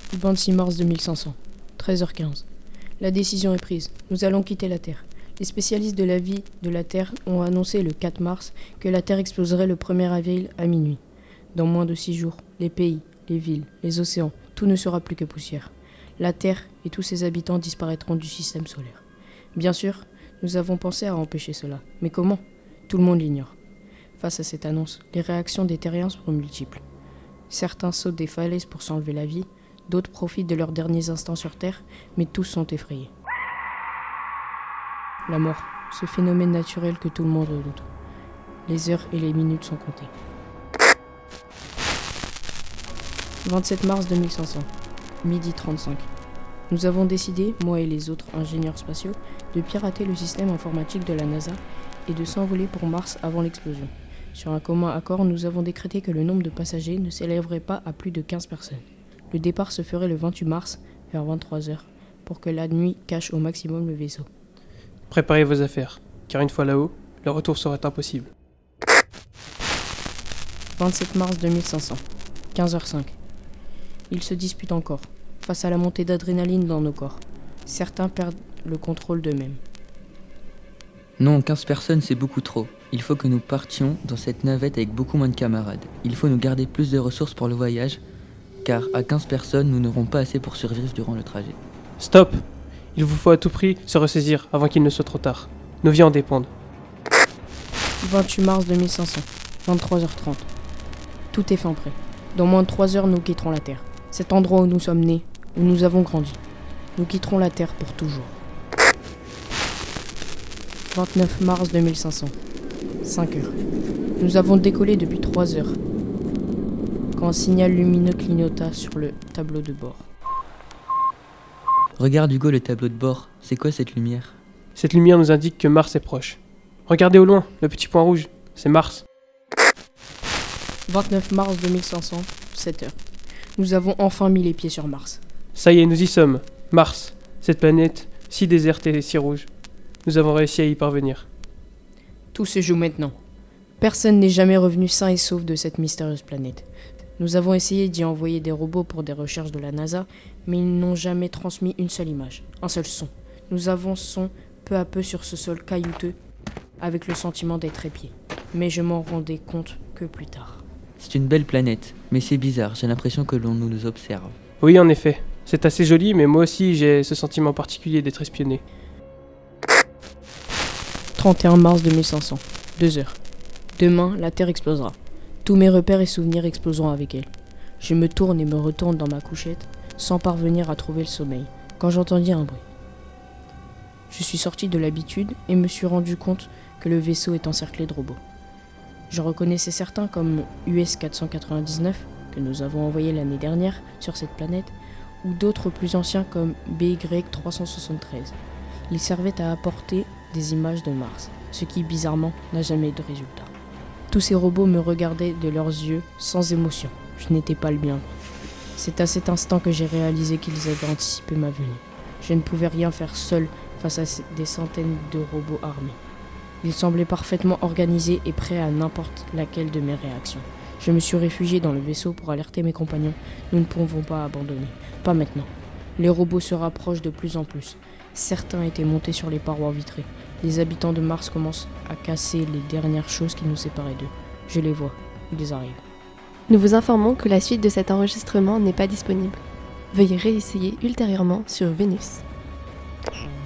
26 mars 2500, 13h15. La décision est prise. Nous allons quitter la Terre. Les spécialistes de la vie de la Terre ont annoncé le 4 mars que la Terre exploserait le 1er avril à minuit. Dans moins de 6 jours, les pays, les villes, les océans, tout ne sera plus que poussière. La Terre et tous ses habitants disparaîtront du système solaire. Bien sûr, nous avons pensé à empêcher cela. Mais comment ? Tout le monde l'ignore. Face à cette annonce, les réactions des terriens sont multiples. Certains sautent des falaises pour s'enlever la vie, d'autres profitent de leurs derniers instants sur Terre, mais tous sont effrayés. La mort, ce phénomène naturel que tout le monde redoute. Les heures et les minutes sont comptées. 27 mars 2500, midi 35. Nous avons décidé, moi et les autres ingénieurs spatiaux, de pirater le système informatique de la NASA et de s'envoler pour Mars avant l'explosion. Sur un commun accord, nous avons décrété que le nombre de passagers ne s'élèverait pas à plus de 15 personnes. Le départ se ferait le 28 mars, vers 23h, pour que la nuit cache au maximum le vaisseau. Préparez vos affaires, car une fois là-haut, le retour serait impossible. 27 mars 2500, 15h05. Ils se disputent encore, face à la montée d'adrénaline dans nos corps. Certains perdent le contrôle d'eux-mêmes. Non, 15 personnes, c'est beaucoup trop. Il faut que nous partions dans cette navette avec beaucoup moins de camarades. Il faut nous garder plus de ressources pour le voyage, car à 15 personnes, nous n'aurons pas assez pour survivre durant le trajet. Stop ! Il vous faut à tout prix se ressaisir avant qu'il ne soit trop tard. Nos vies en dépendent. 28 mars 2500, 23h30. Tout est fin prêt. Dans moins de 3 heures, nous quitterons la Terre. Cet endroit où nous sommes nés, où nous avons grandi. Nous quitterons la Terre pour toujours. 29 mars 2500, 5 heures. Nous avons décollé depuis 3 heures, quand un signal lumineux clignota sur le tableau de bord. Regarde Hugo le tableau de bord, c'est quoi cette lumière ? Cette lumière nous indique que Mars est proche. Regardez au loin, le petit point rouge, c'est Mars. 29 mars 2500, 7 heures. Nous avons enfin mis les pieds sur Mars. Ça y est, nous y sommes. Mars, cette planète si déserte et si rouge. Nous avons réussi à y parvenir. Tout se joue maintenant. Personne n'est jamais revenu sain et sauf de cette mystérieuse planète. Nous avons essayé d'y envoyer des robots pour des recherches de la NASA, mais ils n'ont jamais transmis une seule image, un seul son. Nous avançons peu à peu sur ce sol caillouteux, avec le sentiment d'être épiés. Mais je m'en rendais compte que plus tard. C'est une belle planète, mais c'est bizarre, j'ai l'impression que l'on nous observe. Oui, en effet. C'est assez joli, mais moi aussi j'ai ce sentiment particulier d'être espionné. 31 mars 2500, 2 heures. Demain, la Terre explosera. Tous mes repères et souvenirs exploseront avec elle. Je me tourne et me retourne dans ma couchette, sans parvenir à trouver le sommeil, quand j'entendis un bruit. Je suis sorti de l'habitude et me suis rendu compte que le vaisseau est encerclé de robots. Je reconnaissais certains comme US-499, que nous avons envoyé l'année dernière sur cette planète, ou d'autres plus anciens comme BY-373. Ils servaient à apporter des images de Mars, ce qui bizarrement n'a jamais eu de résultat. Tous ces robots me regardaient de leurs yeux sans émotion. Je n'étais pas le bienvenu. C'est à cet instant que j'ai réalisé qu'ils avaient anticipé ma venue. Je ne pouvais rien faire seul face à des centaines de robots armés. Ils semblaient parfaitement organisés et prêts à n'importe laquelle de mes réactions. Je me suis réfugié dans le vaisseau pour alerter mes compagnons. Nous ne pouvons pas abandonner. Pas maintenant. Les robots se rapprochent de plus en plus. Certains étaient montés sur les parois vitrées. Les habitants de Mars commencent à casser les dernières choses qui nous séparaient d'eux. Je les vois. Ils arrivent. Nous vous informons que la suite de cet enregistrement n'est pas disponible. Veuillez réessayer ultérieurement sur Vénus.